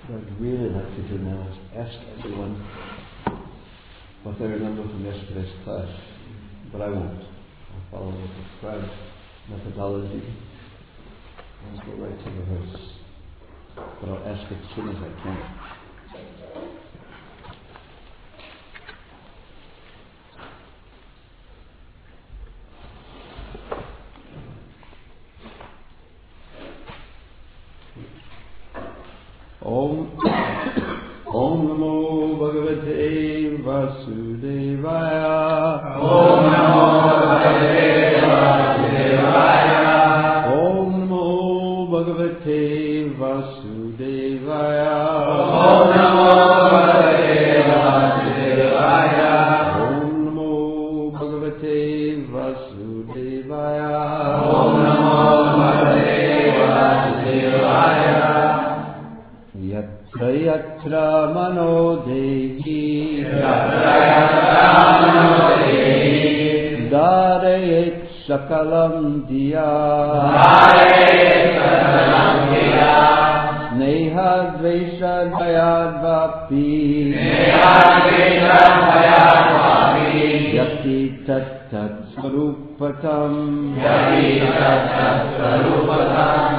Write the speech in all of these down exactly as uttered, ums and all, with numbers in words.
What I'd really like to do now is ask everyone what they remember from yesterday's class, but I won't. I'll follow the prescribed methodology. I'll go right to the verse, but I'll ask it as soon as I can. Om Om Namo Bhagavate Vasudevaya. Om Namo Bhagavate Vasudevaya. Om Namo Bhagavate Vasudevaya. Om Namo Bhagavate Vasudevaya. Om Namo Bhagavate Vasudevaya. Om Namo Bhagavate Vasudevaya. Yatra yatra mano dehi, Yatra yatra mano dehi, Dharayet sakalam diya, Dharayet sakalam diya, Sneha dvesha dayad vapi, Sneha dvesha dayad vapi, Yati tat tat swarupatam, Yati tat tat swarupatam.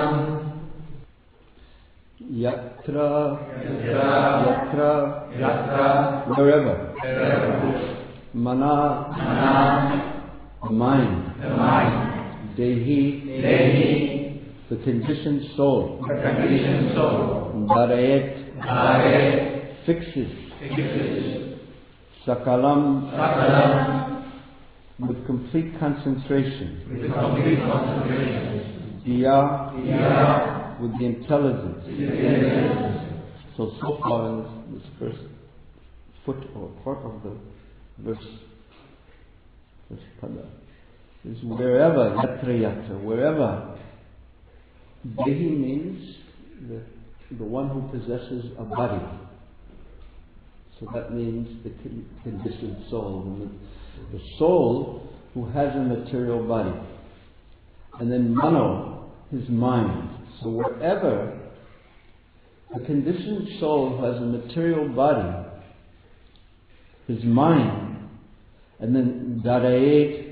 Yatra, Yatra, yatra, Yatra, wherever, wherever, mana, Mana, the mind, the mind, dehi, Dehi, the conditioned soul, the conditioned soul, Dharayet, Dharayet, fixes, fixes, Sakalam, Sakalam, with complete concentration, with complete concentration, Diya, Diya, with the intelligence. intelligence. So, so far in this, this first foot or part of the verse, this pada, is wherever, yatra yatra, wherever. Dehi means the, the one who possesses a body. So that means the con- conditioned soul. And the, the soul who has a material body. And then mano, his mind. So wherever the conditioned soul has a material body, his mind, and then darayet,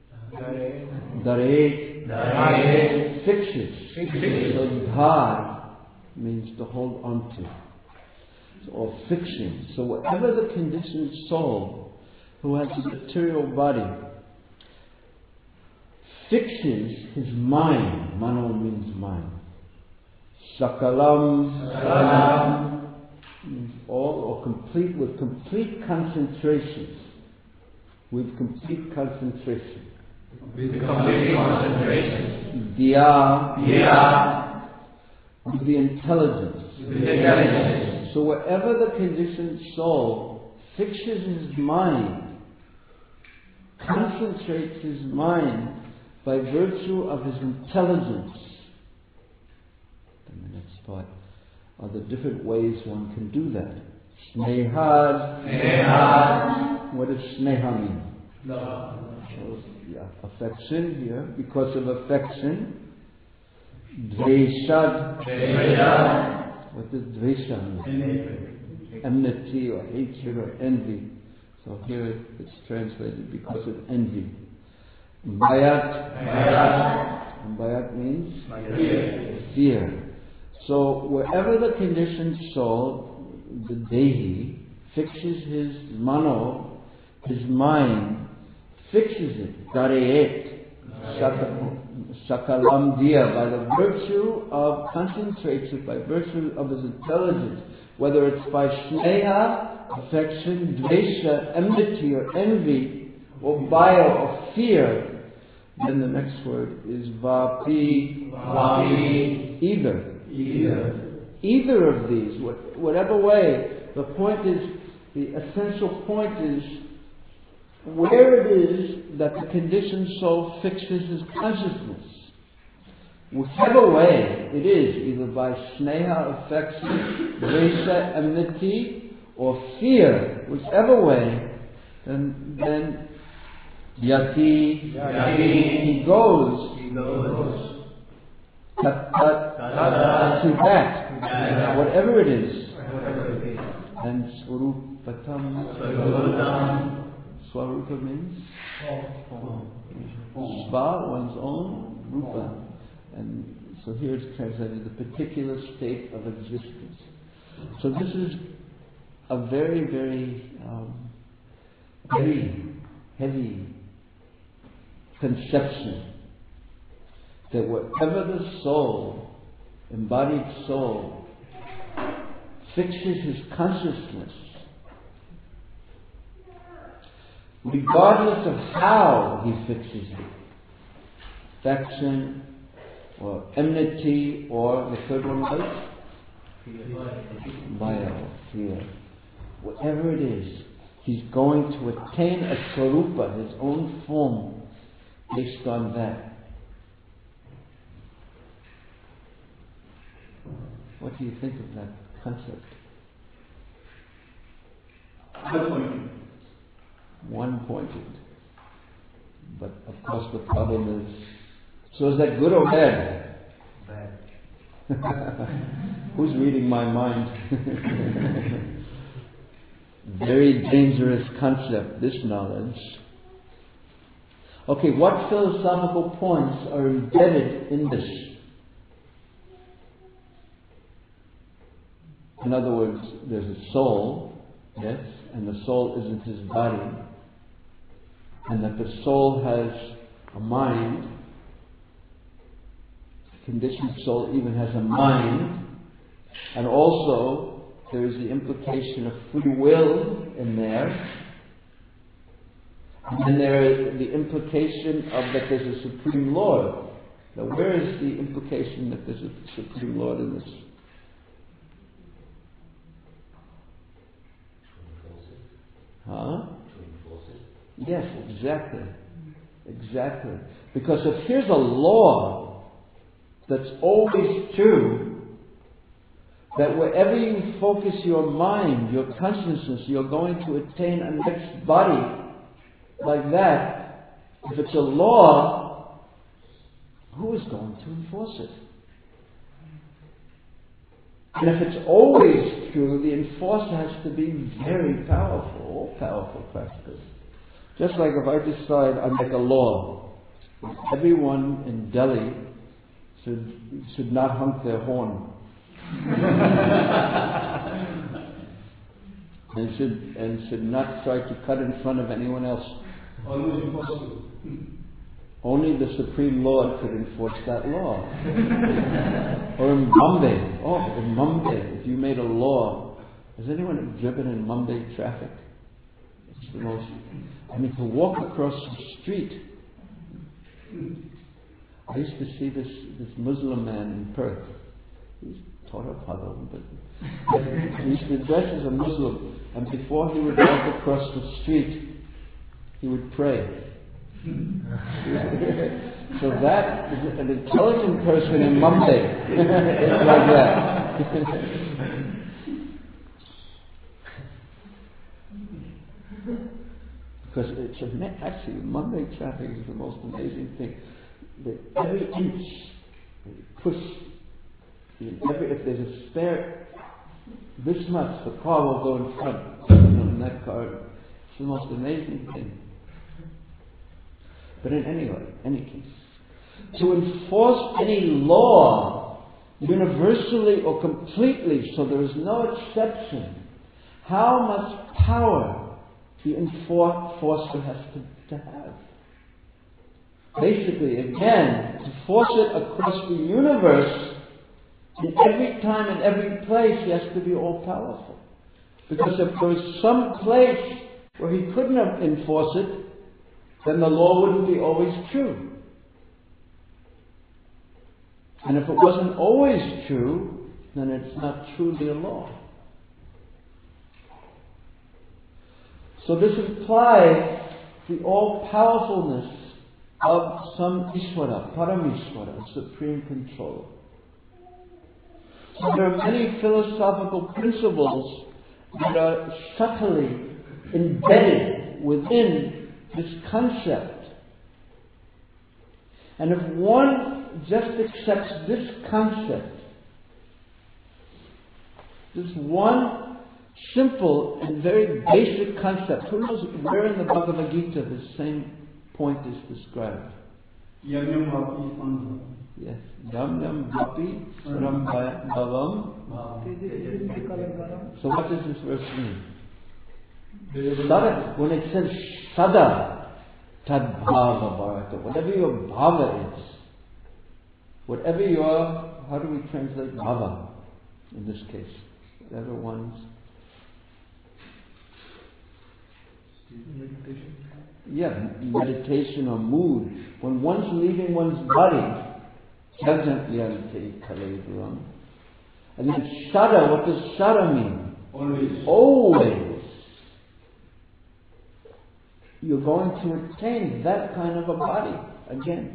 darayet, Dharayet, fixes. fixes. So dhar means to hold on to, or fixing. So whatever the conditioned soul who has a material body fixes his mind, mano means mind. Sakalam, Sakalam, means all or complete, with complete concentration. With complete concentration. with complete concentration, Diya, Diya, with the intelligence. with intelligence. So wherever the conditioned soul fixes his mind, concentrates his mind by virtue of his intelligence. And the next part are the different ways one can do that. Snehad. Sneha, What does sneha mean? love. So, yeah, affection here. Because of affection. Dveshad. Dvesha, What does dvesha mean? Enmity or hatred or envy. So here it's translated because of envy. Bayat. Bayat, And bayat means fear. fear. So wherever the conditioned soul, the dehi, fixes his mano, his mind, fixes it, darayet, sakalam diya, by the virtue of, concentrates it by virtue of his intelligence, whether it's by sneha, affection, dvesha, enmity or envy, or baya or fear, then the next word is vapi, Vapi, either. either. Either of these, what- whatever way, the point is, the essential point is, where it is that the conditioned soul fixes his consciousness. Whichever way it is, either by sneha, affection, dvesha, enmity, or fear, whichever way, then, then yati, Yati, he goes he goes tat, tat, Tat, to that, Jnana. Whatever it is. Whatever it is. And Swarupatam. Swarupatam. Swarupa means? Form. Sva, one's own, Rupa. And so here it's translated the particular state of existence. So this is a very, very um, heavy, heavy conception that whatever the soul, embodied soul, fixes his consciousness, regardless of how he fixes it, affection or enmity or the third one was? Maya, fear. Whatever it is, he's going to attain a swarupa, his own form, based on that. What do you think of that concept? One-pointed. But of course the problem is, so is that good or bad? Bad. Who's reading my mind? Very dangerous concept, this knowledge. Okay, what philosophical points are embedded in this? In other words, there's a soul, yes, and the soul isn't his body, and that the soul has a mind. The conditioned soul even has a mind, and also there is the implication of free will in there, and then there is the implication of that there's a Supreme Lord. Now, where is the implication that there's a Supreme Lord in this? Huh? Yes, exactly. Exactly. Because if here's a law that's always true, that wherever you focus your mind, your consciousness, you're going to attain a next body like that. If it's a law, who is going to enforce it? And if it's always true, the enforcer has to be very powerful, powerful practically. Just like if I decide I make a law, everyone in Delhi should should not honk their horn. and should and should not try to cut in front of anyone else. Almost impossible. Only the Supreme Lord could enforce that law. Or in Bombay. Oh, in Bombay, if you made a law, has anyone driven in Bombay traffic? It's the most. I mean, to walk across the street. I used to see this this Muslim man in Perth. He's Torah Padam, but he used to dress as a Muslim, and before he would walk across the street, he would pray. So that is an intelligent person in Mumbai. It's like that. Because it's a, actually Mumbai traffic is the most amazing thing. That every inch push, every if there's a spare this much, the car will go in front. In that car, it's the most amazing thing. But in any way, any case, to enforce any law universally or completely, so there is no exception, how much power the enforcer has to, to have? Basically, again, to force it across the universe, in every time and every place, he has to be all-powerful. Because if there was some place where he couldn't enforce it, then the law wouldn't be always true. And if it wasn't always true, then it's not truly a law. So this implies the all-powerfulness of some Ishvara, Paramishvara, supreme control. So there are many philosophical principles that are subtly embedded within this concept. And if one just accepts this concept, This one simple and very basic concept. Who knows where in the Bhagavad Gita the same point is described? Yam yam vapi sambhavam. Yes. Yam yam vapi sambhavam. So what does this verse mean? Sada, when it says sada, tad bhava bharata, whatever your bhava is, whatever your, how do we translate bhava in this case? Whatever one's meditation. Yeah, meditation or mood. When one's leaving one's body, and then sada, what does sada mean? Always. Always. You're going to attain that kind of a body again.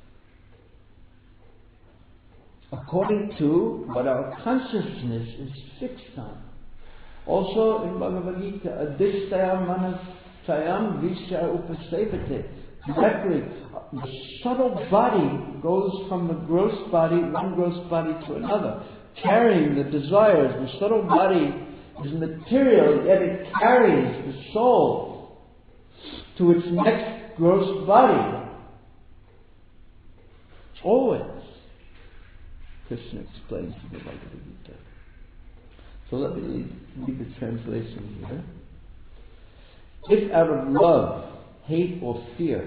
According to what our consciousness is fixed on. Also in Bhagavad Gita, adhisthaya manasayam visya upasevate. Directly, the subtle body goes from the gross body, one gross body to another, carrying the desires. The subtle body is material, yet it carries the soul to its next gross body. Always. Krishna explains in the Bhagavad Gita. So let me read, read the translation here. If out of love, hate or fear,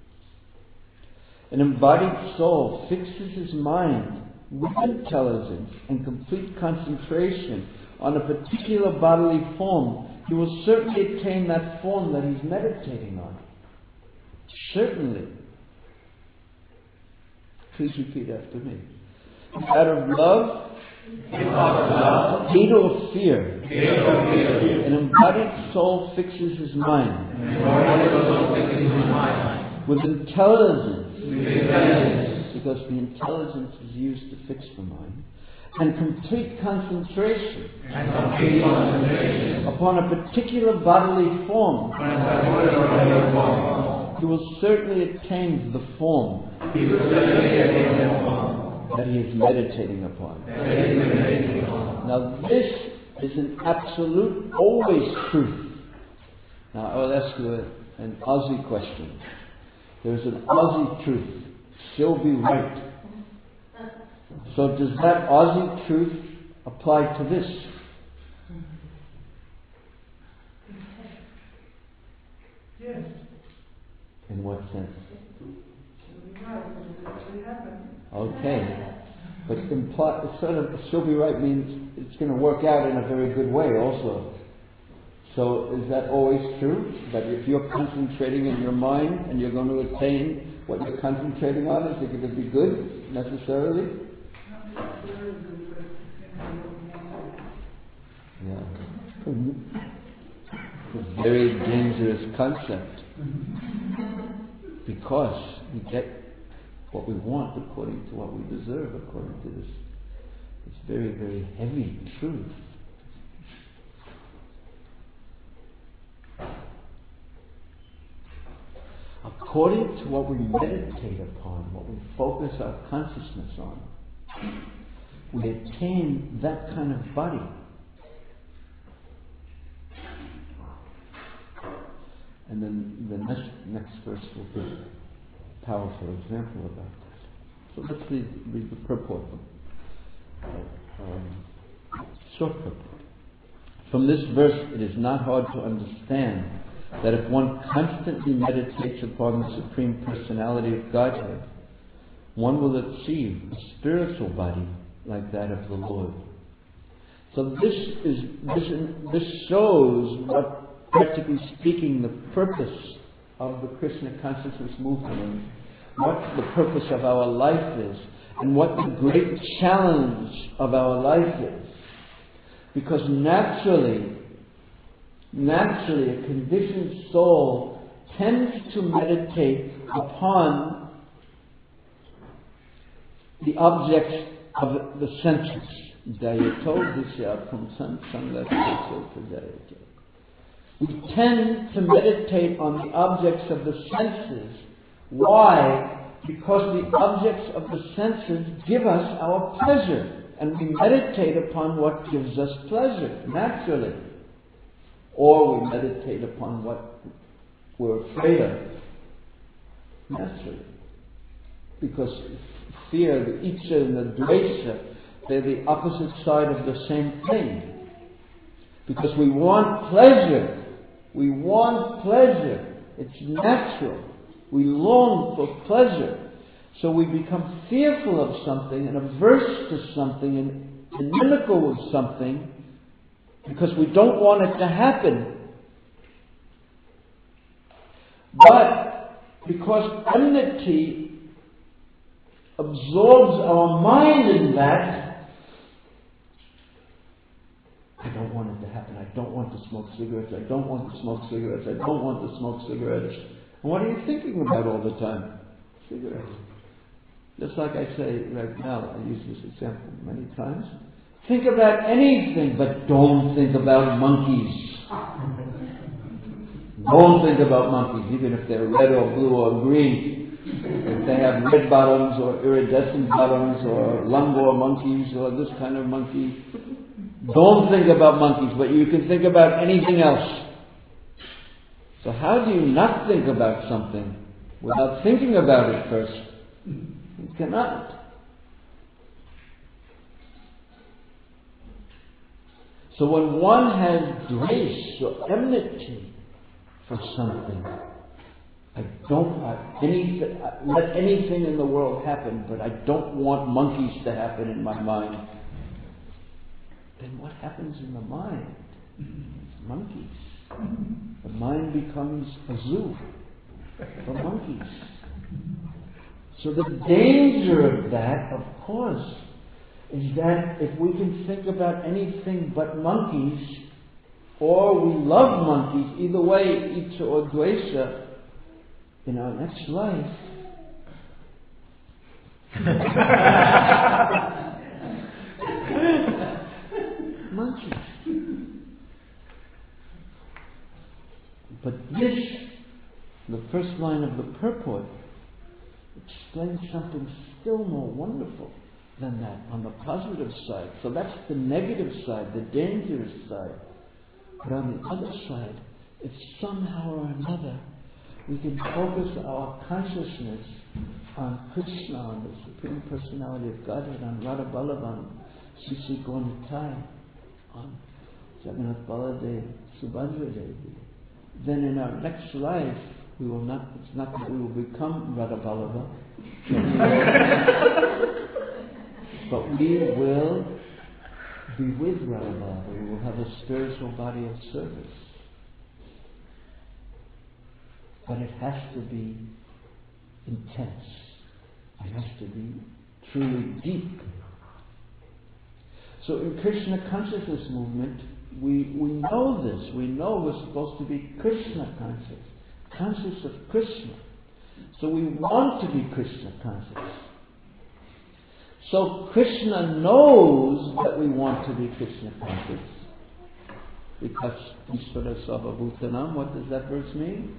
an embodied soul fixes his mind with intelligence and complete concentration on a particular bodily form, he will certainly attain that form that he's meditating on. Certainly. Please repeat after me. If out of love, hate or fear, an embodied soul fixes his mind with intelligence, because the intelligence is used to fix the mind, and complete concentration upon a particular bodily form, he will certainly attain the form that he is meditating upon. Now this is an absolute, always truth. Now I will ask you a, an Aussie question. There's an Aussie truth. She'll be right. So does that Aussie truth apply to this? Yes. In what sense? Okay. But imply, sort of, she'll be right means it's going to work out in a very good way also. So is that always true? That if you're concentrating in your mind and you're going to attain what you're concentrating on, is it going to be good necessarily? Yeah. It's a very dangerous concept. Because we get what we want according to what we deserve, according to this, this very, very heavy truth. According to what we meditate upon, what we focus our consciousness on, we attain that kind of body. And then the next, next verse will be a powerful example about that. So let's read, read the purport. Um, short purport. From this verse, it is not hard to understand that if one constantly meditates upon the Supreme Personality of Godhead, one will achieve a spiritual body like that of the Lord. So this is this this shows what, practically speaking, the purpose of the Krishna consciousness movement, and what the purpose of our life is, and what the great challenge of our life is. Because naturally, naturally, a conditioned soul tends to meditate upon the objects of the senses. We tend to meditate on the objects of the senses. Why? Because the objects of the senses give us our pleasure and we meditate upon what gives us pleasure, naturally. Or we meditate upon what we're afraid of, naturally. Because fear, the Icha and the Dvesha, they're the opposite side of the same thing. Because we want pleasure. We want pleasure. It's natural. We long for pleasure. So we become fearful of something and averse to something and inimical with something because we don't want it to happen. But because enmity absorbs our mind in that, I don't want it to happen. I don't want to smoke cigarettes. I don't want to smoke cigarettes. I don't want to smoke cigarettes. And what are you thinking about all the time? Cigarettes. Just like I say right now, I use this example many times. Think about anything, but don't think about monkeys. Don't think about monkeys, even if they're red or blue or green. If they have red bottoms or iridescent bottoms or lumbar monkeys or this kind of monkey. Don't think about monkeys, but you can think about anything else. So how do you not think about something without thinking about it first? You cannot. So when one has grace or enmity for something, I don't want anything, let anything in the world happen, but I don't want monkeys to happen in my mind. Then what happens in the mind? Monkeys. The mind becomes a zoo for monkeys. So the danger of that, of course, is that if we can think about anything but monkeys, or we love monkeys, either way, Icha or Dvesha, in our next life, monkeys. But this, the first line of the purport, explains something still more wonderful than that on the positive side. So that's the negative side, the dangerous side. But on the other side, if somehow or another we can focus our consciousness on Krishna, on the Supreme Personality of Godhead, on Radha Balavan, Sisi Gaunitai, on Jagannath Baladev, Subhadra Devi, then in our next life we will not, it's not that we will become Radha Ballabha, but we will be with Radha Ballabha. We will have a spiritual body of service. But it has to be intense. It has to be truly deep. So in Krishna consciousness movement, we, we know this. We know we're supposed to be Krishna conscious. Conscious of Krishna. So we want to be Krishna conscious. So Krishna knows that we want to be Krishna conscious. Because Ishvara Sarva Bhutanam, what does that verse mean?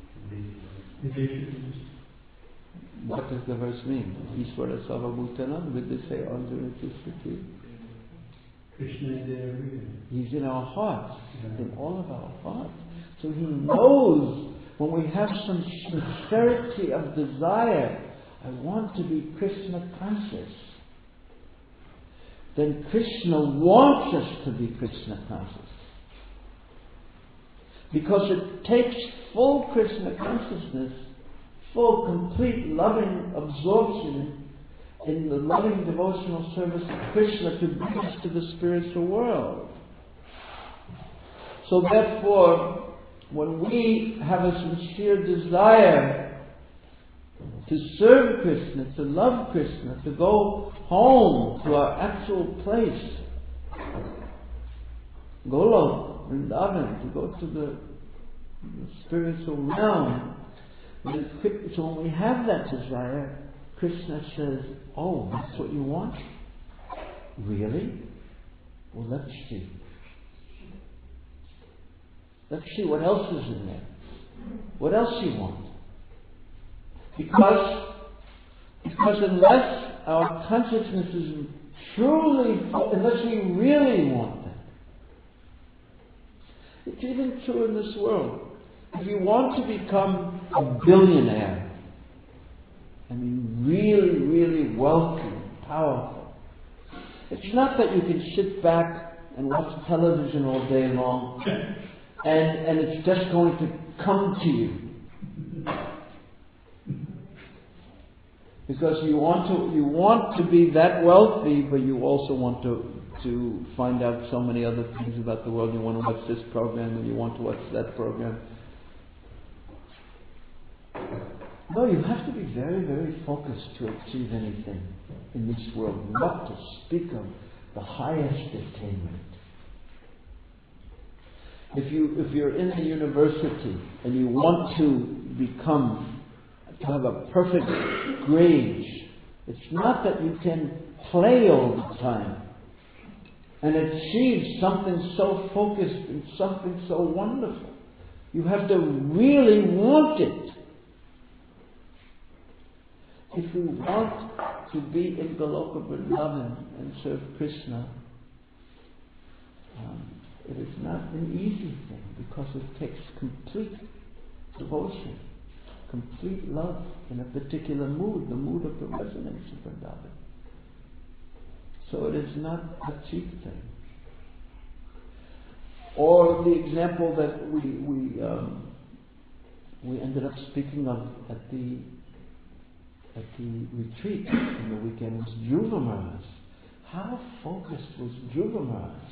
What does the verse mean? Ishvara Sarva Bhutanam, Vidyase Anjana Tishriti. Krishna is there. He's in our hearts, yeah. In all of our hearts. So He knows when we have some sincerity of desire, I want to be Krishna conscious, then Krishna wants us to be Krishna conscious. Because it takes full Krishna consciousness, full, complete, loving absorption in the loving devotional service of Krishna to bring us to the spiritual world. So therefore, when we have a sincere desire to serve Krishna, to love Krishna, to go home to our actual place, Golok, Vrindavan, to go to the, the spiritual realm, so when we have that desire, Krishna says, oh, that's what you want? Really? Well, let's see. Let's see what else is in there. What else you want? Because, because unless our consciousness is truly, unless we really want that. It's even true in this world. If you want to become a billionaire, I mean really, really wealthy, powerful, it's not that you can sit back and watch television all day long and, and it's just going to come to you. Because you want to you want to be that wealthy, but you also want to to find out so many other things about the world. You want to watch this program and you want to watch that program. No, you have to be very, very focused to achieve anything in this world. Not to speak of the highest attainment. If you if you're in a university and you want to become to have a perfect grade, it's not that you can play all the time and achieve something so focused and something so wonderful. You have to really want it. If we want to be in Goloka Vrindavan and serve Krishna, um, it is not an easy thing because it takes complete devotion, complete love in a particular mood, the mood of the resonance of Vrindavan. So it is not a cheap thing. Or the example that we we um, we ended up speaking of at the at the retreat in the weekend was Dhruva Maharaj. How focused was Dhruva Maharaj?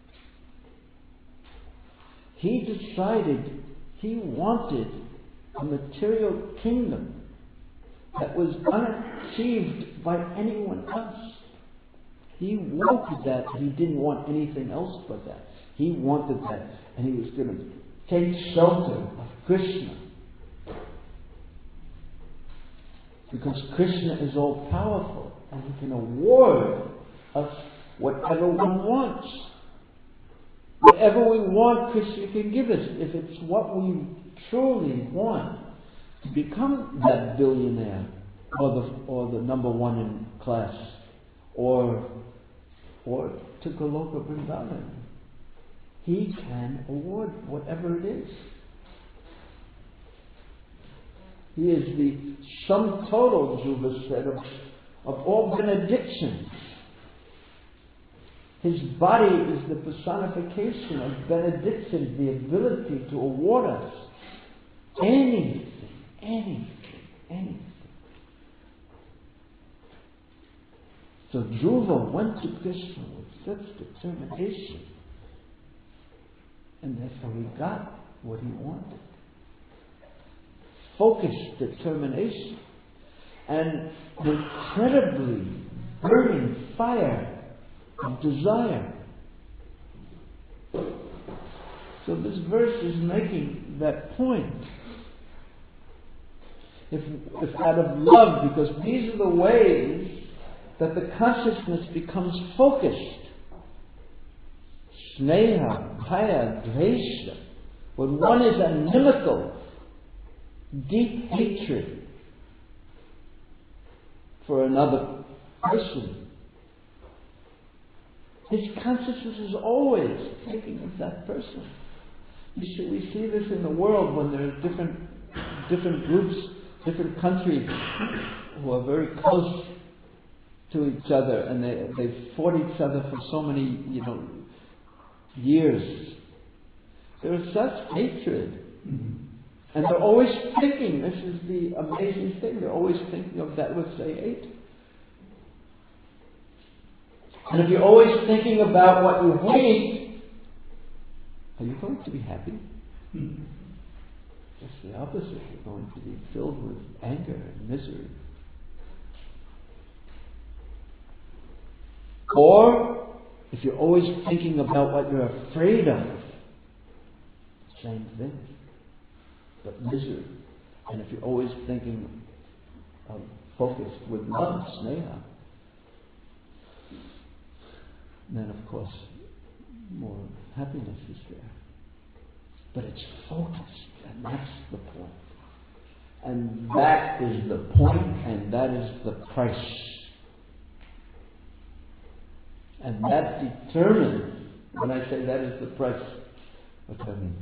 He decided he wanted a material kingdom that was unachieved by anyone else. He wanted that, and he didn't want anything else but that. He wanted that, and he was going to take shelter of Krishna. Because Krishna is all powerful, and he can award us whatever one wants. Whatever we want, Krishna can give us. If it's what we truly want, to become that billionaire, or the or the number one in class, or or to Goloka Vrindavan, he can award whatever it is. He is the sum total, Dhruva said, of, of all benedictions. His body is the personification of benediction, the ability to award us anything, anything, anything. So Dhruva went to Krishna with such determination, and therefore he got what he wanted. Focused determination and incredibly burning fire of desire. So this verse is making that point. If, if out of love, because these are the ways that the consciousness becomes focused. Sneha, Bhaya, Dvesha. When one is inimical, deep hatred for another person, his consciousness is always thinking of that person. You see, we see this in the world when there are different different groups, different countries who are very close to each other, and they they fought each other for so many, you know, years. There is such hatred. Mm-hmm. And they're always thinking, this is the amazing thing, they're always thinking of that which they hate. And if you're always thinking about what you hate, are you going to be happy? Mm-hmm. Just the opposite. You're going to be filled with anger and misery. Or, if you're always thinking about what you're afraid of, same thing, but misery. And if you're always thinking of focused with love, sneha, then of course more happiness is there. But it's focused, and that's the point. And that is the point, and that is the price. And that determines, when I say that is the price, what do I mean?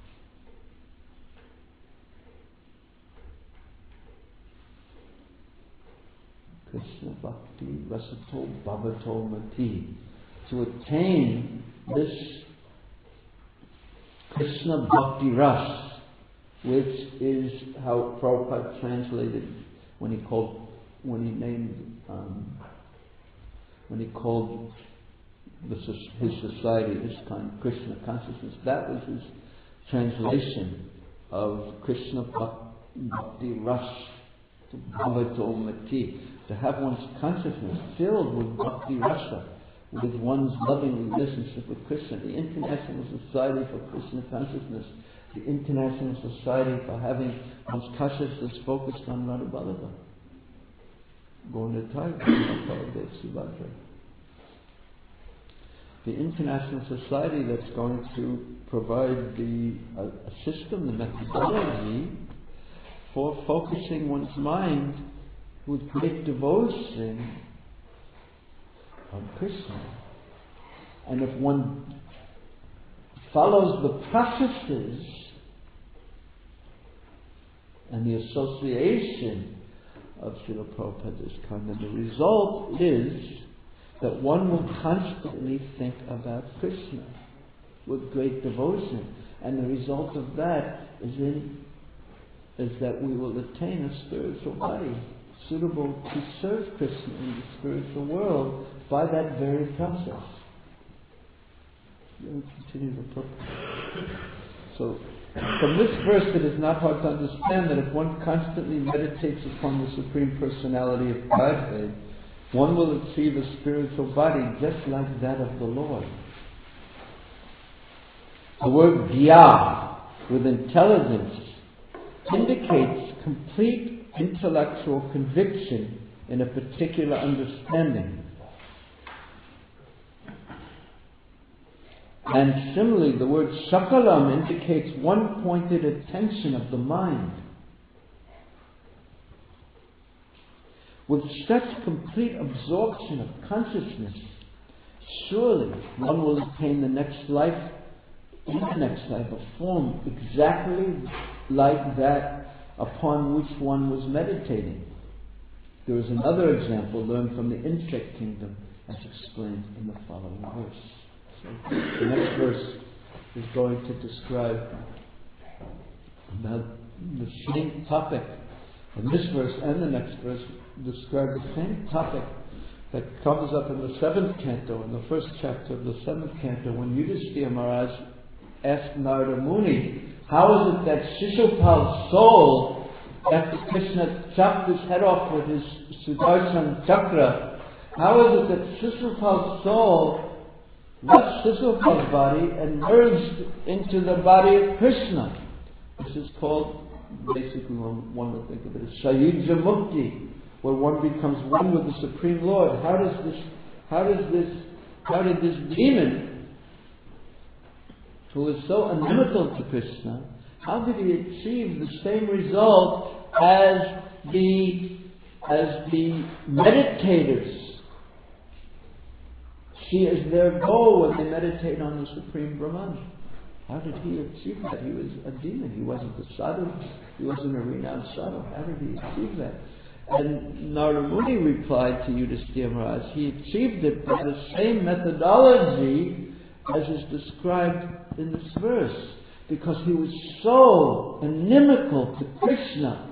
Krishna Bhakti Rasato Bhavato Mati. To attain this Krishna Bhakti Ras, which is how Prabhupada translated when he called, when he named, um, when he called the, his society, his kind of Krishna consciousness. That was his translation of Krishna Bhakti Ras to Bhavato Mati. To have one's consciousness filled with Bhakti Rasa, with one's loving relationship with Krishna. The International Society for Krishna Consciousness, the International Society for having one's consciousness focused on Radha Ballabha. Subhadra. The International Society that's going to provide the uh, a system, the methodology for focusing one's mind with great devotion on Krishna. And if one follows the processes and the association of Srila Prabhupada's Kanda, the result is that one will constantly think about Krishna with great devotion. And the result of that is in is that we will attain a spiritual body suitable to serve Krishna in the spiritual world by that very process. Let me continue the purpose. So, from this verse, it is not hard to understand that if one constantly meditates upon the Supreme Personality of Godhead, one will achieve a spiritual body just like that of the Lord. The word Gya, with intelligence, indicates complete intellectual conviction in a particular understanding. And similarly, the word Sakalam indicates one-pointed attention of the mind. With such complete absorption of consciousness, surely one will attain the next life, in the next life, a form exactly like that upon which one was meditating. There is another example learned from the insect kingdom as explained in the following verse. So the next verse is going to describe about the same topic. And this verse and the next verse describe the same topic that comes up in the seventh canto, in the first chapter of the seventh canto, when Yudhishthira Maharaj asked Narada Muni, how is it that Shishupal's soul, after Krishna chopped his head off with his Sudarshan Chakra, how is it that Shishupal's soul left Shishupal's body and merged into the body of Krishna? This is called, basically one, one would think of it as Shayuja Mukti, where one becomes one with the Supreme Lord. How does this, how does this, how did this demon, who is so inimical to Krishna, how did he achieve the same result as the as the meditators see as their goal when they meditate on the Supreme Brahman? How did he achieve that? He was a demon. He wasn't a sadhu. He wasn't a renowned sadhu. How did he achieve that? And Narada Muni replied to Yudhishthira Maharaj, he achieved it by the same methodology as is described in this verse, because he was so inimical to Krishna.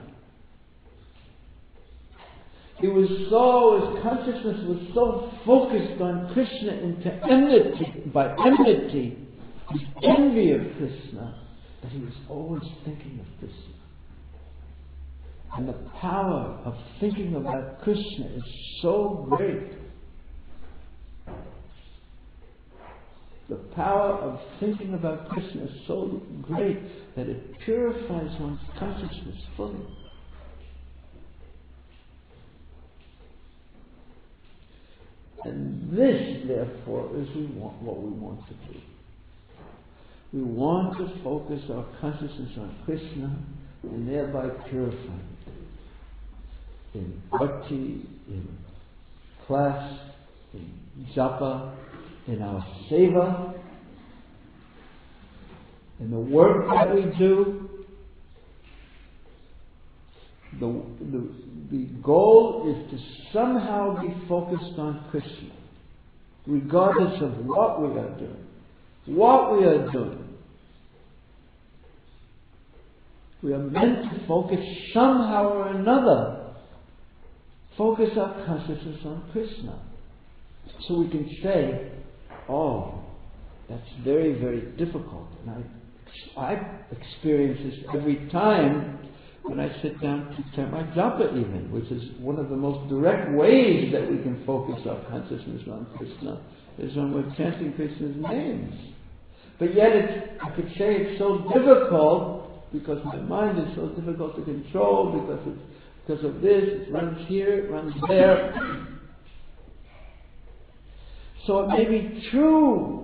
He was so, his consciousness was so focused on Krishna into enmity, by enmity, his envy of Krishna, that he was always thinking of Krishna. And the power of thinking about Krishna is so great. The power of thinking about Krishna is so great that it purifies one's consciousness fully. And this, therefore, is we want, what we want to do. We want to focus our consciousness on Krishna and thereby purify it. In bhakti, in class, in japa, in our seva, in the work that we do. The, the, the goal is to somehow be focused on Krishna, regardless of what we are doing. What we are doing. We are meant to focus somehow or another. Focus our consciousness on Krishna. So we can say, oh, that's very, very difficult. And I, I experience this every time when I sit down to chant my japa even, which is one of the most direct ways that we can focus our consciousness on Krishna, is when we're chanting Krishna's names. But yet it's, I could say it's so difficult because my mind is so difficult to control, because it's because of this, it runs here, it runs there. So it may be true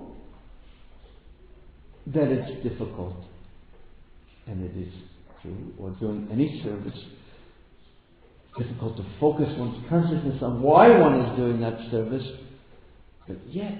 that it's difficult, and it is true, or doing any service, difficult to focus one's consciousness on why one is doing that service, but yet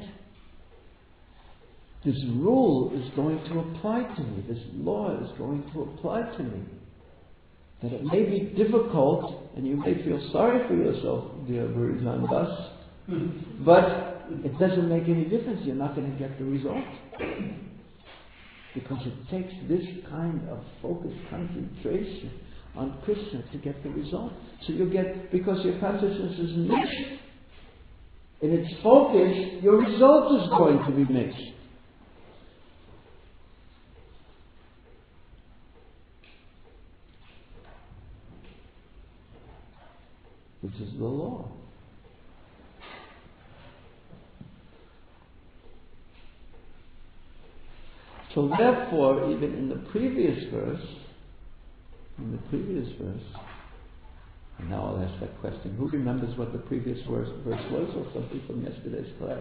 this rule is going to apply to me, this law is going to apply to me. That it may be difficult, and you may feel sorry for yourself, dear Bhurijan Das, but it doesn't make any difference. You're not going to get the result. Because it takes this kind of focused concentration on Krishna to get the result. So you get, because your consciousness is mixed in its focus, your result is going to be mixed. Which is the law. So therefore, even in the previous verse, in the previous verse, and now I'll ask that question, who remembers what the previous verse, verse was, or something from yesterday's class?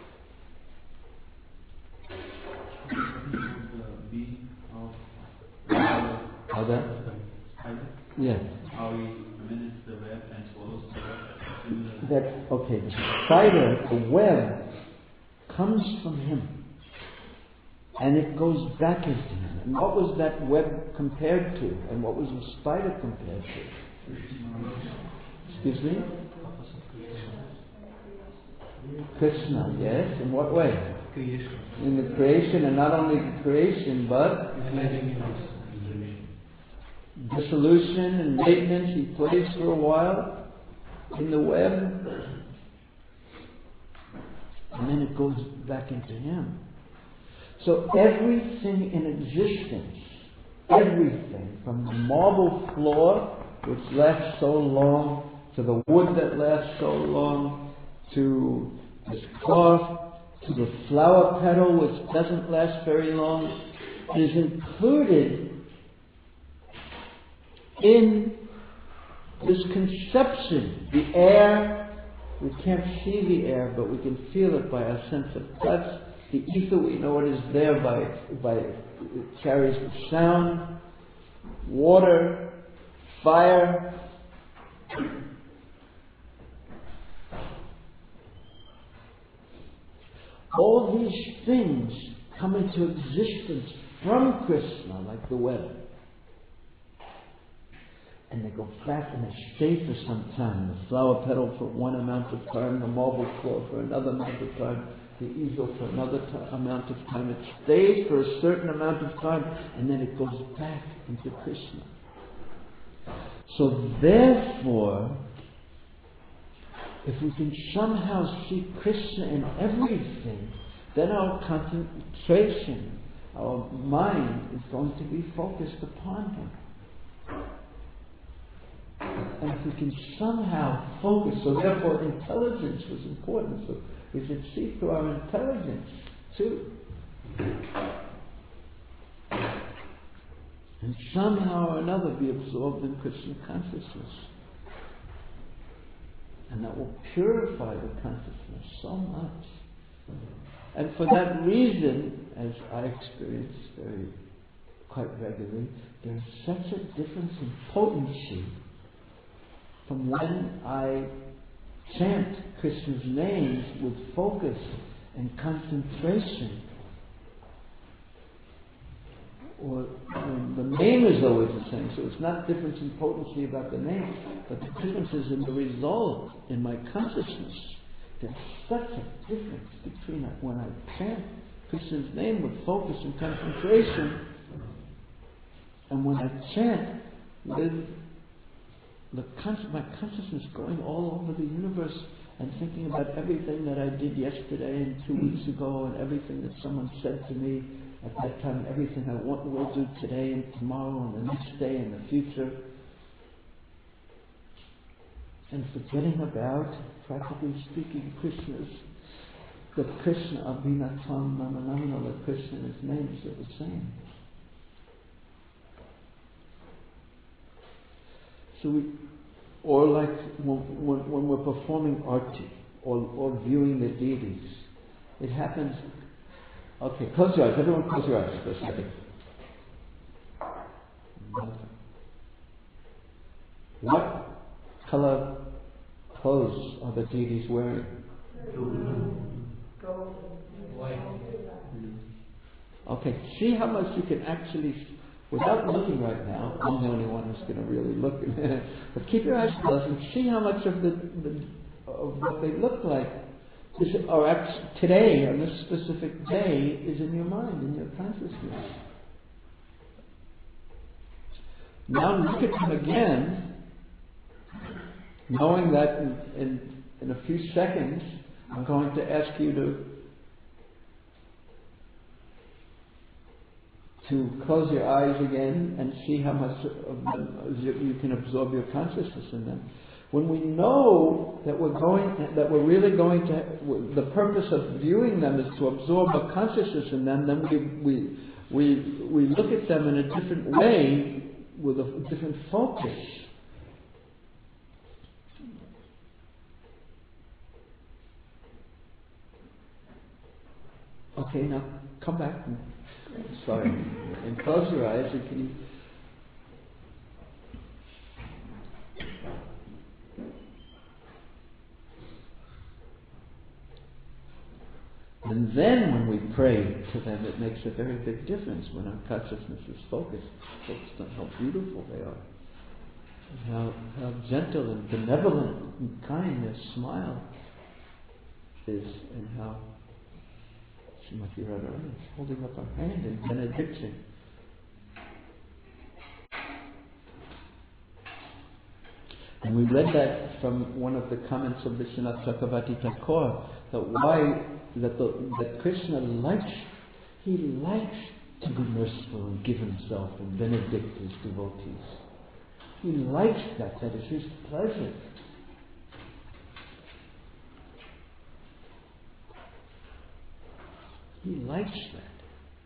How that? Yeah. How he mimics the web and follows the web. That, okay, the spider, the web, comes from him. And it goes back into him. And what was that web compared to? And what was the spider compared to? Excuse me? Krishna, yes. In what way? Creation. In the creation, and not only the creation, but dissolution and maintenance. He plays for a while in the web, and then it goes back into him. So everything in existence, everything, from the marble floor, which lasts so long, to the wood that lasts so long, to this cloth, to the flower petal, which doesn't last very long, is included in this conception. The air, we can't see the air, but we can feel it by our sense of touch. The ether, we know it is there by, by it carries the sound. Water, fire. All these things come into existence from Krishna, like the web. And they go back and they stay for some time. The flower petal for one amount of time, the marble floor for another amount of time, the easel for another t- amount of time. It stays for a certain amount of time, and then it goes back into Krishna. So therefore, if we can somehow see Krishna in everything, then our concentration, our mind is going to be focused upon Him. And if we can somehow focus, so therefore intelligence was important. So we should see through our intelligence too. And somehow or another be absorbed in Krishna consciousness. And that will purify the consciousness so much. And for that reason, as I experience very quite regularly, there's such a difference in potency from when I chant Krishna's names with focus and concentration, or um, the name is always the same, so it's not difference in potency about the name, but the difference is in the result, in my consciousness. There's such a difference between when I chant Krishna's name with focus and concentration and when I chant with the con- my consciousness going all over the universe and thinking about everything that I did yesterday and two weeks ago and everything that someone said to me at that time, everything I want and will do today and tomorrow and the next day and the future. And forgetting about, practically speaking, Krishna's, that Krishna, Abhinatvam Namanamana, that Krishna and his names are the same. So we, or like when, when, when we're performing arti, or, or viewing the deities, it happens. Okay, close your eyes. Everyone close your eyes for a second. What color clothes are the deities wearing? White. Okay, see how much you can actually, without looking right now, I'm the only one who's going to really look, but keep your eyes closed and see how much of the, the of what they look like is, or actually today, on this specific day, is in your mind, in your consciousness. Now look at them again, knowing that in, in, in a few seconds I'm going to ask you to to close your eyes again and see how much of them you can absorb your consciousness in them. When we know that we're going, that we're really going to, the purpose of viewing them is to absorb a consciousness in them, then we we we we look at them in a different way with a different focus. Okay, now come back. And, sorry, and close your eyes. And can you? And then when we pray to them, it makes a very big difference when our consciousness is focused, focused on how beautiful they are, and how, how gentle and benevolent and kind their smile is, and how Srimati Radharani is holding up her hand in benediction. And we read that from one of the comments of Vishwanath Chakravarti Thakur, that why that the, that Krishna likes, he likes to be merciful and give himself and benedict his devotees. He likes that. That is his pleasure. He likes that.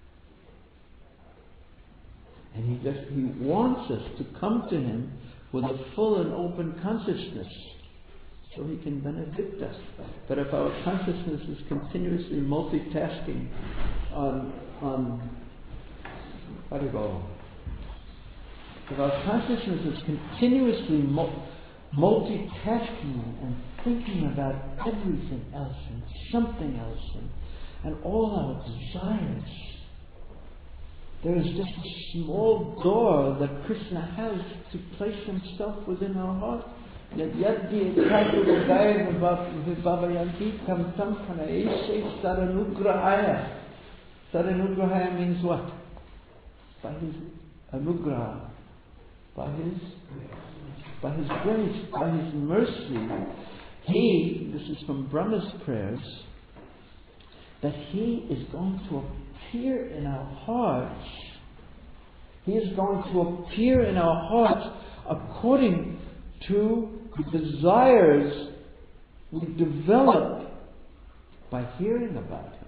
And he just he wants us to come to him with a full and open consciousness, so he can benedict us. But if our consciousness is continuously multitasking on on how do you go? If our consciousness is continuously mul- multitasking and thinking about everything else and something else and, and all our desires, there is just a small door that Krishna has to place himself within our heart. Yad yaddi ekatu vagaya vibhavayanti tam tam kanaese saranugrahaya. Saranugrahaya means what? By his anugraha, by his, by his grace, by his mercy. He, this is from Brahma's prayers, that he is going to appear in our hearts. He is going to appear in our hearts according to the desires we develop by hearing about him.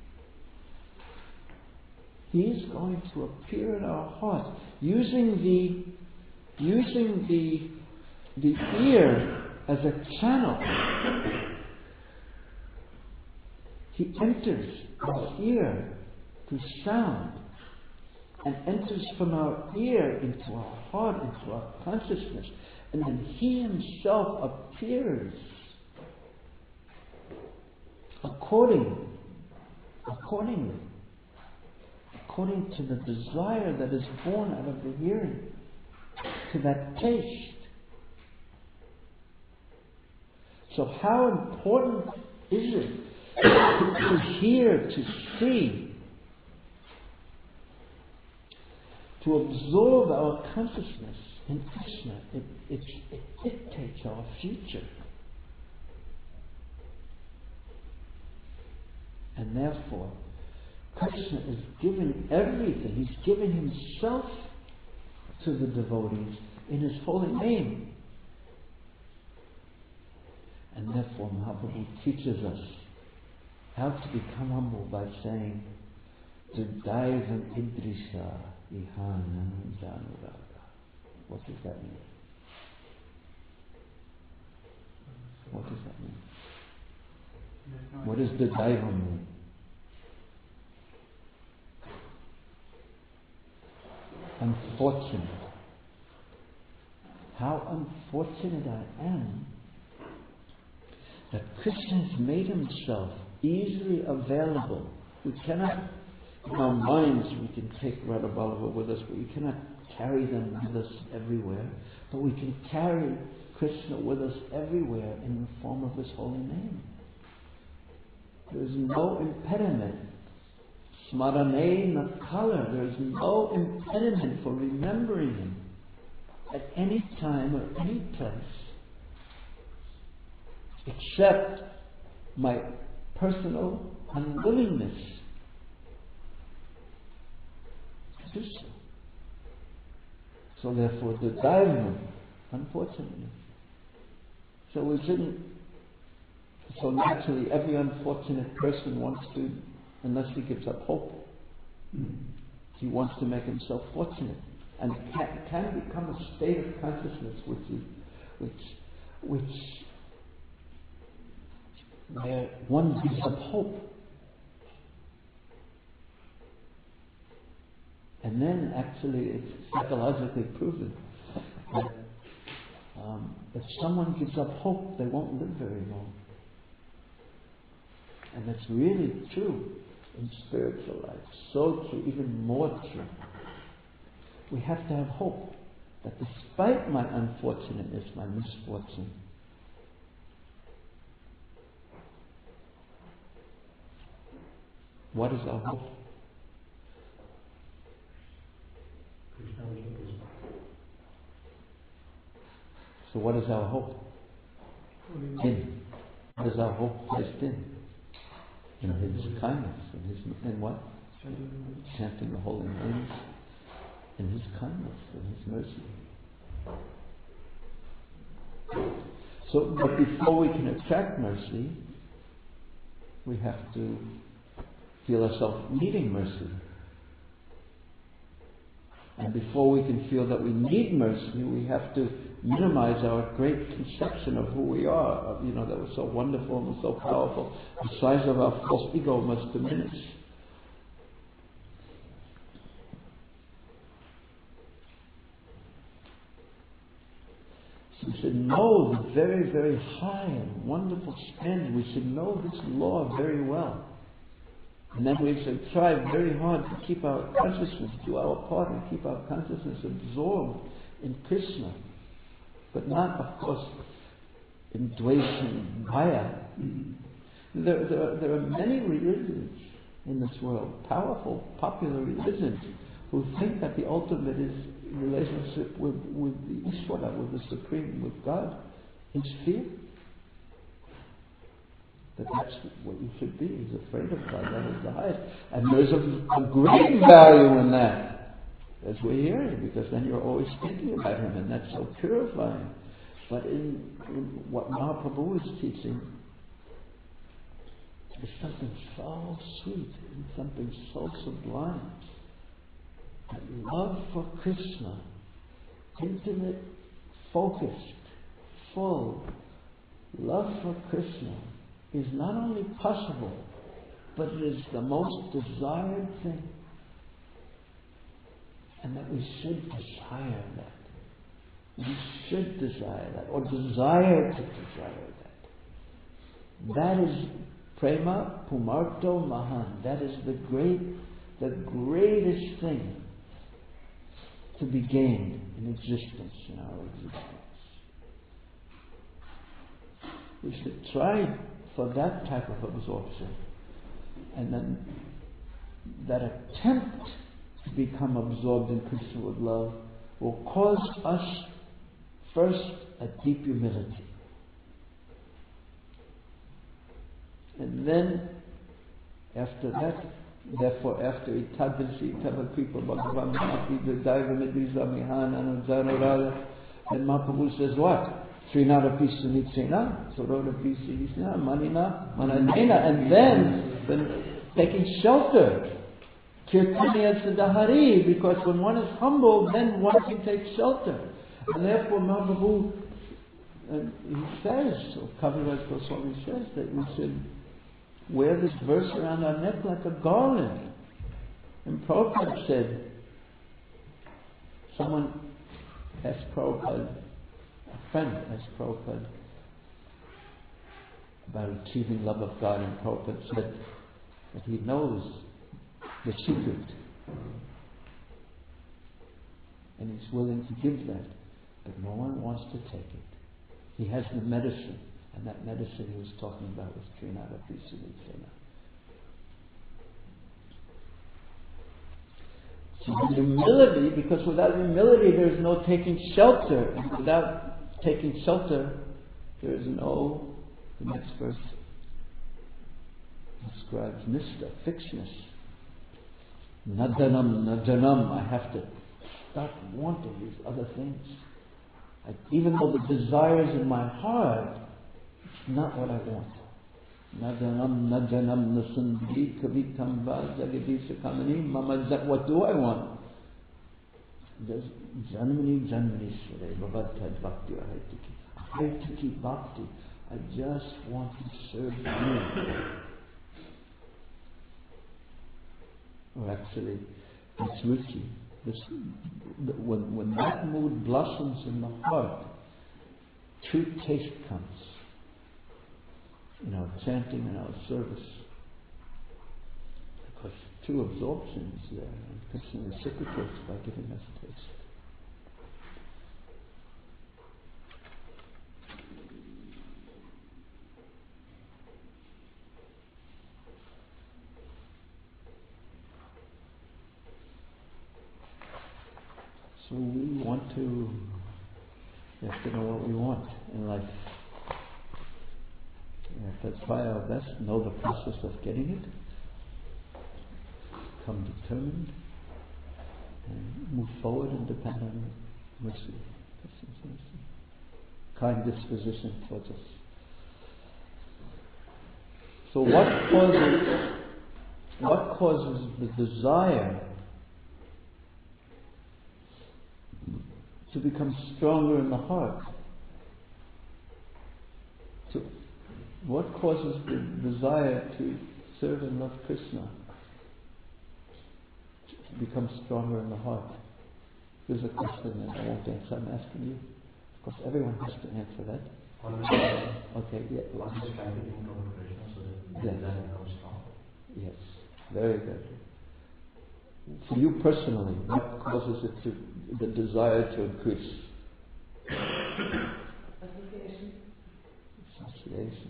He is going to appear in our hearts using the using the the ear as a channel. He enters our ear through sound and enters from our ear into our heart, into our consciousness, and then he himself appears according, accordingly, according to the desire that is born out of the hearing, to that taste. So how important is it to hear, to see, to absorb our consciousness in Krishna? It, it, it dictates our future. And therefore, Krishna is giving everything. He's giving himself to the devotees in his holy name. And therefore Mahaprabhu teaches us how to become humble by saying, Daivam Idrisha Ihanam Januraga. What does that mean? What does that mean? What does the Daivam mean? Unfortunate. How unfortunate I am that Krishna has made himself easily available. We cannot, in our minds, we can take Radha Vallabha with us, but we cannot carry them with us everywhere. But we can carry Krishna with us everywhere in the form of his holy name. There is no impediment. Smarane nakala. There is no impediment for remembering him at any time or any place, except my personal unwillingness to do so. So therefore the Daivam, unfortunately. So we shouldn't, so naturally every unfortunate person wants to, unless he gives up hope, he wants to make himself fortunate. And it can, can become a state of consciousness which is, which, which where one gives up hope. And then actually it's psychologically proven that um, if someone gives up hope, they won't live very long. And that's really true in spiritual life. So true, even more true. We have to have hope that despite my unfortunateness, my misfortune, what is our hope? So what is our hope? In. What is our hope placed in? In his kindness, in his, in what? Chanting the holy names, in his kindness, in his mercy. So, but before we can attract mercy, we have to feel ourselves needing mercy. And before we can feel that we need mercy, we have to minimize our great conception of who we are. You know, that was so wonderful and so powerful. The size of our false ego must diminish. So we should know the very, very high and wonderful standard. We should know this law very well. And then we should try very hard to keep our consciousness, do our part and keep our consciousness absorbed in Krishna. But not, of course, in Dvesha and Maya. There, there, are, there are many religions in this world, powerful, popular religions, who think that the ultimate is relationship with, with the Ishvara, with the Supreme, with God, is fear. That that's what you should be. He's afraid of God. That is the highest. And there's a, a great value in that, as we're hearing, because then you're always thinking about Him, and that's so purifying. But in, in what Mahaprabhu is teaching, is something so sweet and something so sublime. That love for Krishna, intimate, focused, full love for Krishna, is not only possible, but it is the most desired thing. And that we should desire that. We should desire that, or desire to desire that. That is Prema pumarto mahan. That is the great, the greatest thing to be gained in existence, in our existence. We should try for that type of absorption. And then that attempt to become absorbed in Krishna with love will cause us first a deep humility. And then, after that, therefore, after itadasi tavakripa bhagavan mati daiva midvisa anujana, then Mahaprabhu says what? Srinada pisa nitsena, soroda pisa isna, manina, mananena, and then, then taking shelter. Kirtaniya Siddhahari, because when one is humble, then one can take shelter. And therefore Mahaprabhu, and he says, or Kaviraj Goswami says, that we should wear this verse around our neck like a garland. And Prabhupada said, someone asked Prabhupada, a friend asked Prabhupada about achieving love of God, and Prabhupada said that he knows the secret, and he's willing to give that, but no one wants to take it. He has the medicine, and that medicine he was talking about was Trinada Pisavicena. So humility, because without humility there is no taking shelter, and without taking shelter there is no, the next verse describes nista, fixedness. Nadanam, nadanam, I have to stop wanting these other things. I, even though the desire is in my heart, it's not what I want. Nadanam, nadanam, nasundhi, kavitam va, jagadisha kamani, mama, what do I want? Just janmani, janmani, sure, bhavatad bhakti, I have to keep bhakti. I just want to serve you. Or actually, it's ruchi. This, when, when that mood blossoms in the heart, true taste comes in our chanting and our service. Because true absorption is there, and Krishna reciprocates by giving us taste. So we want to, we have to know what we want in life. We have to try our best, know the process of getting it, become determined, and move forward and depend on mercy, mercy, kind disposition towards us. So what causes, what causes the desire to become stronger in the heart? So what causes the desire to serve and love Krishna to become stronger in the heart? Here's a question that I won't answer, I'm asking you. Of course, everyone has to answer that. Okay, yeah. One is trying to think over Krishna so that the Yes. desire becomes strong. Yes, very good. For you personally, what causes it to, the desire to increase? Association. Association.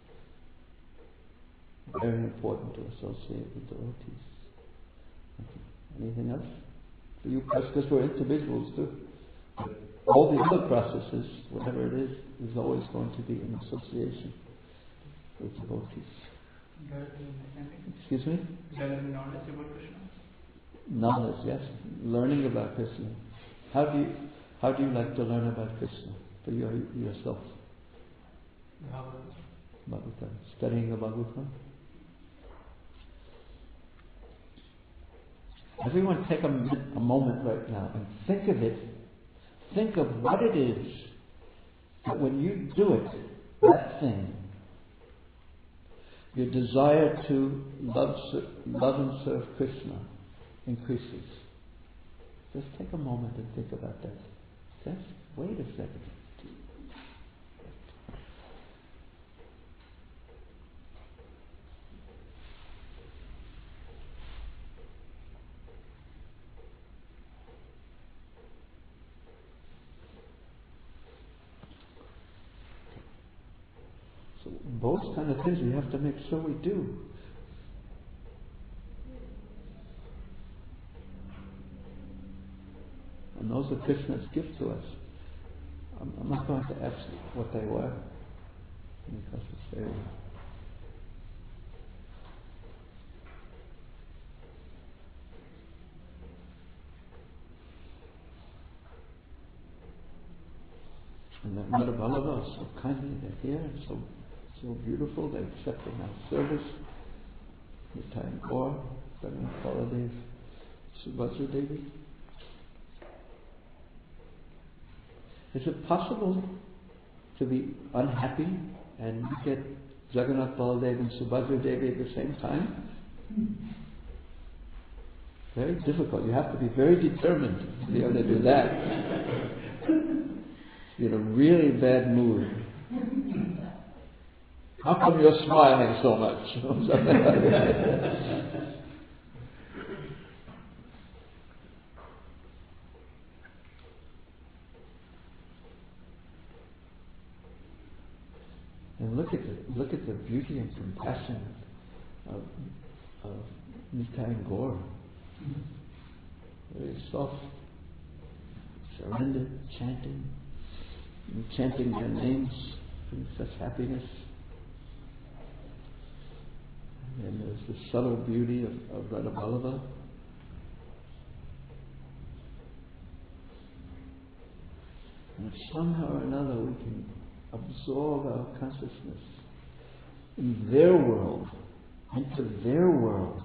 Very important to associate with devotees. Okay. Anything else? For you, because we're individuals too. But all the other processes, whatever it is, is always going to be in association with devotees. Excuse me? Gathering knowledge about Krishna. Knowledge, yes. Learning about Krishna. How do you how do you like to learn about Krishna for your, yourself? Bhagavatam. Bhagavatam. Studying the Bhagavatam. Everyone take a, a moment right now and think of it. Think of what it is that when you do it, that thing, your desire to love, love and serve Krishna increases. Just take a moment and think about that. Just wait a second. those kind of things we have to make sure we do. And those are Krishna's gift to us. I'm, I'm not going to ask what they were, because it's very... And that Radha Vallabha is so kindly, they're here, and so, so beautiful, they're accepting our service. Nitai and Gaur, Bhagavan Baladev, Subhadra Devi. Is it possible to be unhappy and get Jagannath Baladev and Subhadra Devi at the same time? Very difficult. You have to be very determined to be able to do that. You're in a really bad mood. How come you're smiling so much? And look at the look at the beauty and compassion of of Nitai and Gaur. Very soft, surrendered, chanting. And chanting their names brings such happiness. And there's the subtle beauty of, of Radha Vallabha. And if somehow or another we can absorb our consciousness in their world, into their world,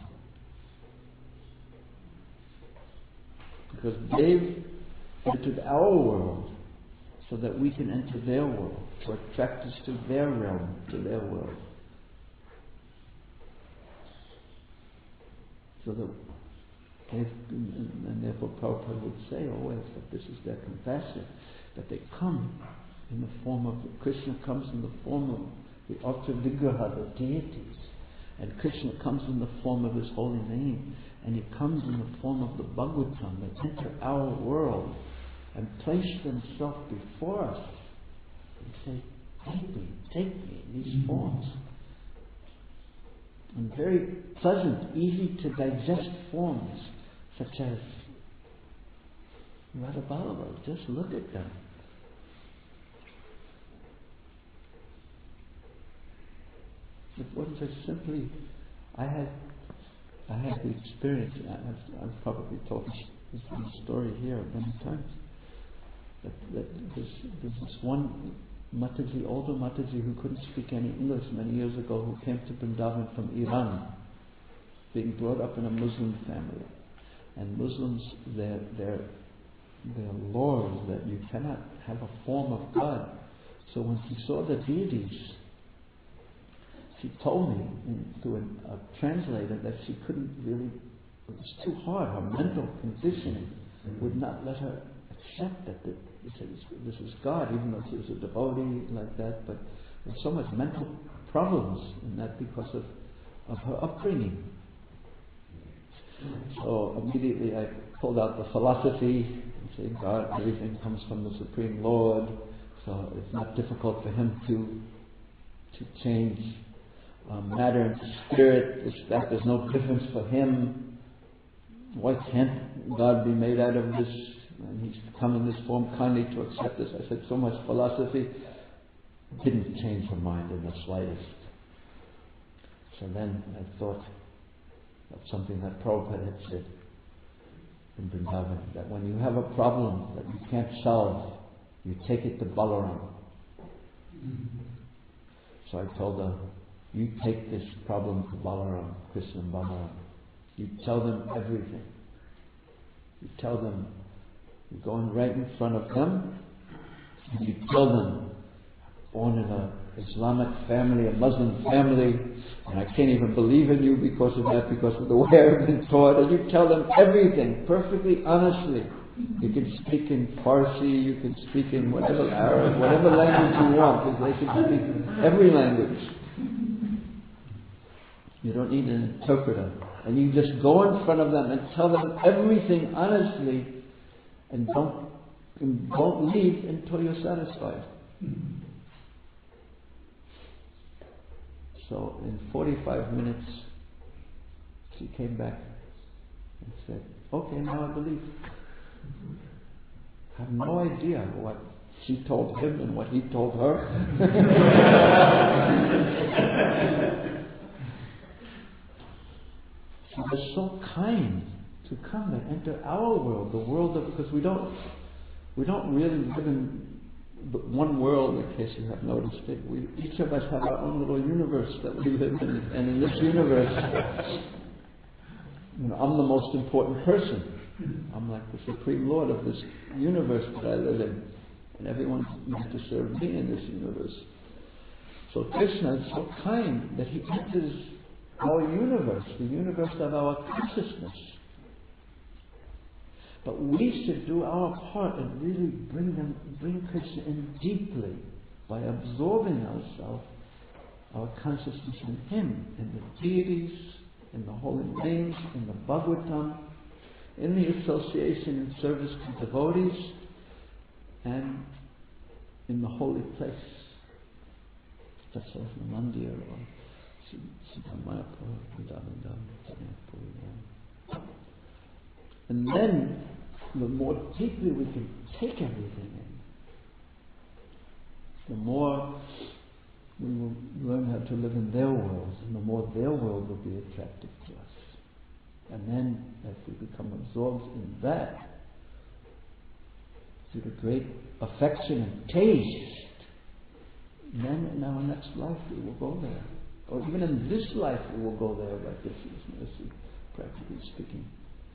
because they've entered our world, so that we can enter their world, to attract us to their realm, to their world. So that, and, and therefore Prabhupada would say always that this is their compassion, that they come in the form of, Krishna comes in the form of the Akshara Vigraha, the deities, and Krishna comes in the form of his holy name, and he comes in the form of the Bhagavatam, that enter our world and place themselves before us and say, take me, take me in these forms. And very pleasant, easy to digest forms, such as Radha Vallabha. Just look at them. It wasn't just simply, I had I had the experience, I've, I've probably told this story here many times. That, that there's, there's this one Mataji, older Mataji who couldn't speak any English many years ago, who came to Vrindavan from Iran, being brought up in a Muslim family. And Muslims, their their their law is that you cannot have a form of God. So when she saw the deities, she told me in, through a, a translator that she couldn't really, it was too hard. Her mental conditioning would not let her accept that the, this is God, even though she was a devotee like that. But there's so much mental problems in that because of, of her upbringing. So immediately I pulled out the philosophy and said, God, everything comes from the Supreme Lord, so it's not difficult for Him to to change um, matter into spirit. It's that there's no difference for Him. Why can't God be made out of this? And He's come in this form kindly to accept this. I said, so much philosophy didn't change her mind in the slightest. So then I thought of something that Prabhupada had said in Vrindavan, that when you have a problem that you can't solve, you take it to Balaram. So I told her, you take this problem to Balaram, Krishna and Balaram. You tell them everything. You tell them, you're going right in front of them, and you tell them, born in a Islamic family, a Muslim family, and I can't even believe in you because of that, because of the way I've been taught. And you tell them everything perfectly honestly. You can speak in Farsi, you can speak in whatever Arab, whatever language you want, because they can speak every language. You don't need an interpreter. And you just go in front of them and tell them everything honestly, and don't, and don't leave until you're satisfied. So in forty-five minutes, she came back and said, okay, now I believe. I have no idea what she told him and what he told her. She was so kind to come and enter our world, the world of, because we don't, we don't really live in one world, in case you have noticed it. We, each of us have our own little universe that we live in, and in this universe, you know, I'm the most important person. I'm like the Supreme Lord of this universe that I live in, and everyone's meant to serve me in this universe. So Krishna is so kind that he enters our universe, the universe of our consciousness. But we should do our part and really bring them, bring Krishna in deeply by absorbing ourselves, our consciousness in Him, in the deities, in the holy names, in the Bhagavatam, in the association and service to devotees, and in the holy place, such as the Mandir or Siddhamayapur, Vrindavan, Mayapur. And then, the more deeply we can take everything in, the more we will learn how to live in their worlds, and the more their world will be attractive to us. And then, as we become absorbed in that, through the great affection and taste, then in our next life we will go there. Or even in this life we will go there by Krishna's mercy, practically speaking.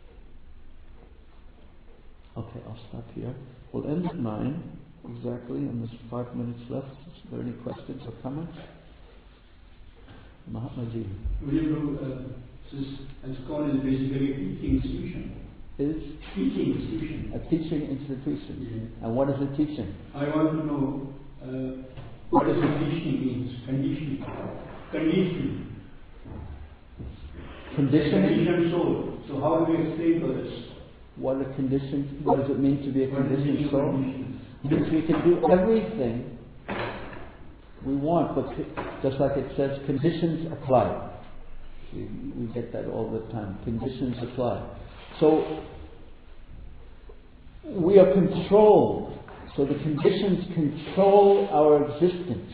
Okay, I'll stop here. We'll end at nine, exactly, and there's five minutes left. Is there any questions or comments? Mahatmaji. Well, you know, uh, this ISKCON is basically a teaching institution. Is? Teaching institution. A teaching institution. Yeah. And what is it teaching? I want to know uh, what is conditioning means. Conditioning. Conditioning. Conditioning? Conditioned soul. So how do we explain to us? What are conditions? What does it mean to be a What is conditioned the soul? condition? Means we can do everything we want, but just like it says, conditions apply. We, we get that all the time. Conditions apply. So we are controlled. So the conditions control our existence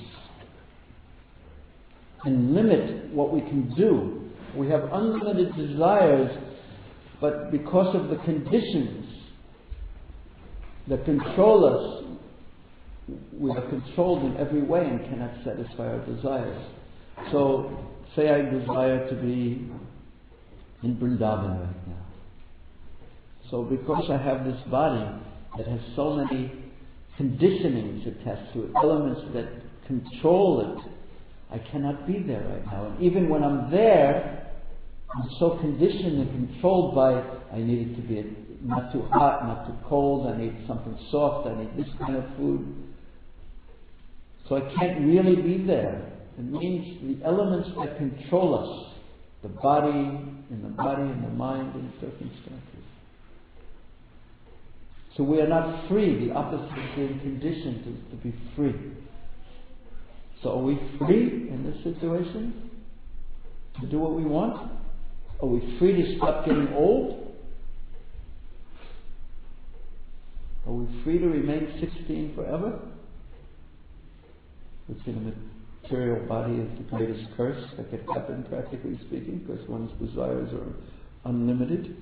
and limit what we can do. We have unlimited desires, but because of the conditions that control us, we are controlled in every way and cannot satisfy our desires. So, say I desire to be in Vrindavan right now. So because I have this body that has so many conditionings attached to it, elements that control it, I cannot be there right now. And even when I'm there, I'm so conditioned and controlled by, I need it to be not too hot, not too cold, I need something soft, I need this kind of food. So I can't really be there. It means the elements that control us, the body, in the body, and the mind, and circumstances. So we are not free. The opposite of being conditioned is to be free. So are we free in this situation to do what we want? Are we free to stop getting old? Are we free to remain sixteen forever? Which in a material body is the greatest curse that could happen, practically speaking, because one's desires are unlimited.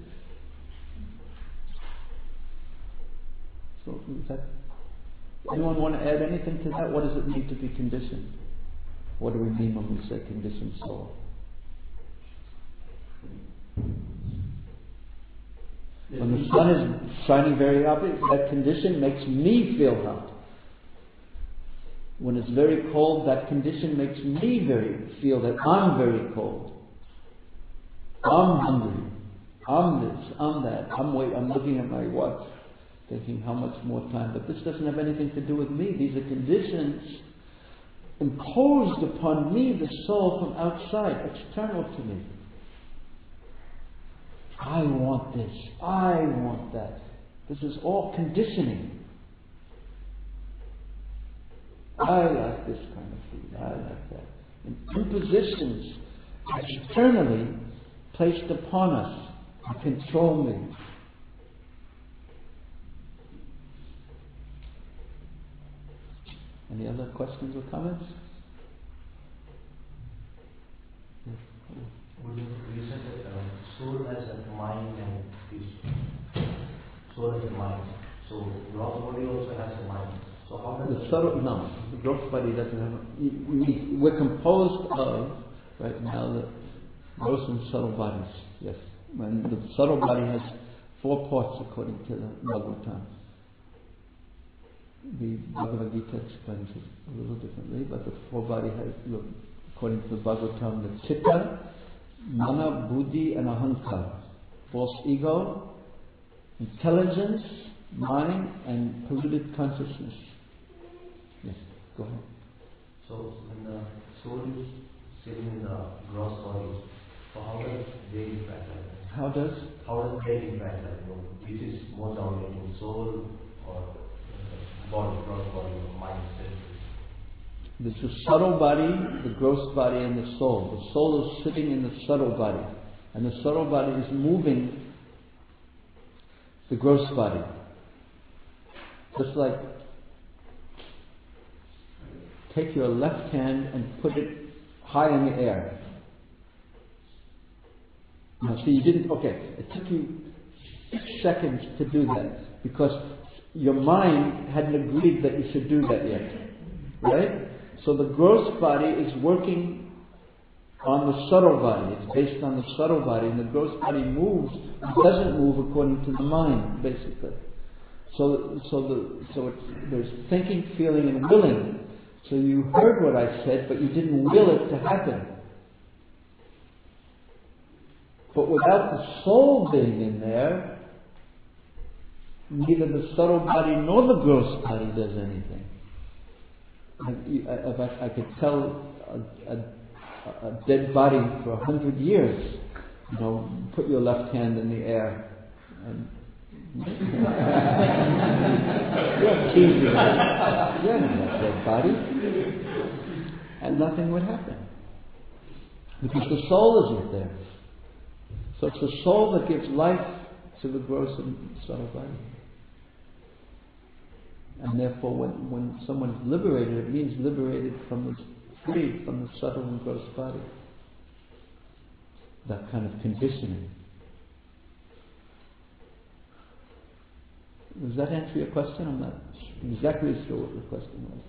So, is that, anyone want to add anything to that? What does it mean to be conditioned? What do we mean when we say conditioned soul? When the sun is shining very hot, that condition makes me feel hot. When it's very cold, that condition makes me very feel that I'm very cold. I'm hungry. I'm this. I'm that. I'm wait. I'm looking at my watch, thinking how much more time. But this doesn't have anything to do with me. These are conditions imposed upon me, the soul, from outside, external to me. I want this. I want that. This is all conditioning. I like this kind of food. I like that. and impositions externally placed upon us to control me. Any other questions or comments? Yes. Would you, you said that uh, soul has a mind and peace. Soul has a mind. So gross body also has a mind. So how does The subtle, no, the gross body doesn't have a, we, we're composed of, right now, the gross and subtle bodies, yes. And the subtle body has four parts according to the Bhagavatam. The Bhagavad Gita explains it a little differently, but the four body has, according to the Bhagavatam, the Chitta, Mana, Buddhi and Ahankar. False ego, intelligence, mind and polluted consciousness. Yes, go ahead. So when the soul is sitting in the gross body, so how does they impact that? How does? How does they impact that? You know, which is more dominating, soul or uh, body, gross body, or mind? There's the subtle body, the gross body, and the soul. The soul is sitting in the subtle body, and the subtle body is moving the gross body. Just like take your left hand and put it high in the air. Now, see, you didn't, okay, it took you six seconds to do that because your mind hadn't agreed that you should do that yet. Right? So the gross body is working on the subtle body. It's based on the subtle body, and the gross body moves, it doesn't move according to the mind, basically. So, so, the, so it's, there's thinking, feeling, and willing. So you heard what I said, but you didn't will it to happen. But without the soul being in there, neither the subtle body nor the gross body does anything. If I, I could tell a, a, a dead body for a hundred years, you know, put your left hand in the air and you're teasing you're not a dead body, and nothing would happen because the soul isn't there. So it's the soul that gives life to the gross and subtle body. And therefore, when, when someone's liberated, it means liberated from the, freed from the subtle and gross body. That kind of conditioning. Does that answer your question? I'm not exactly sure what your question was.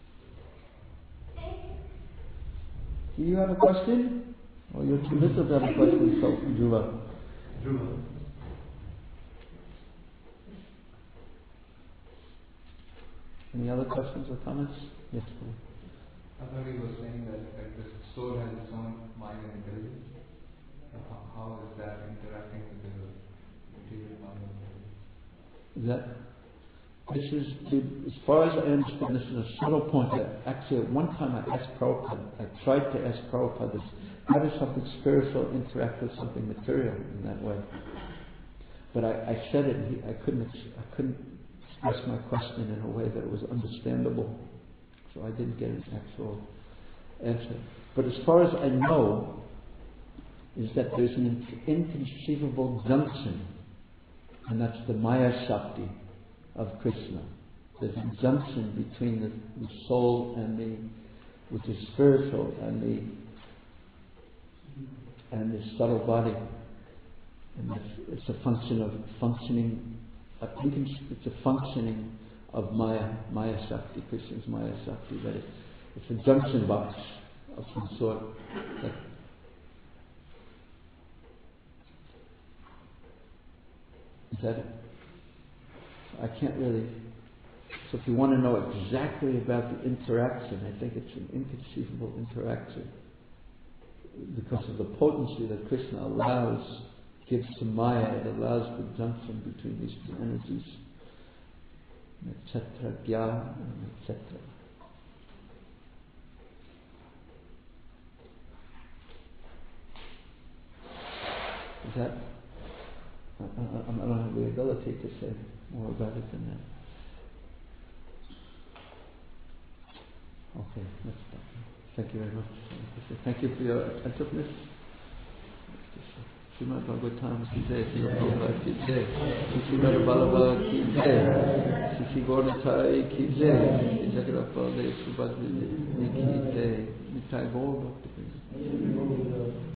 Do you have a question? Or you're too little to have a question, so Dhruva. Dhruva. Any other questions or comments? Yes, please. I thought he was saying that, that the soul has its own mind and intelligence. How, how is that interacting with the material mind and intelligence? Is that? This is, as far as I understand, this is a subtle point. Actually, at one time I asked Prabhupada, I tried to ask Prabhupada this, how does something spiritual interact with something material in that way? But I, I said it, and he, I couldn't, I couldn't express my question in a way that was understandable, so I didn't get an actual answer. But as far as I know, is that there's an inconceivable junction, and that's the Maya Shakti of Krishna. There's a junction between the, the soul and the, which is spiritual, and the and the subtle body, and it's, it's a function of functioning. I think it's a functioning of Maya, Maya Shakti, Krishna's Maya Shakti. That it, it's a junction box of some sort. That, is that it? I can't really. So if you want to know exactly about the interaction, I think it's an inconceivable interaction because of the potency that Krishna allows, gives to Maya. It allows the junction between these two energies, et cetera, Gya, et cetera. Is that? I, I, I don't have the ability to say more about it than that. Okay, let's stop. Thank you very much. Thank you for your attentiveness. Srimad Bhagavatam ki jai, Srila Prabhupada ki jai, Srimad Bhagavad ki jai, Sri Gauranatai ki jai, Jagannath Baladev Subhadri ki jai, Nitai Gaur Bhakti.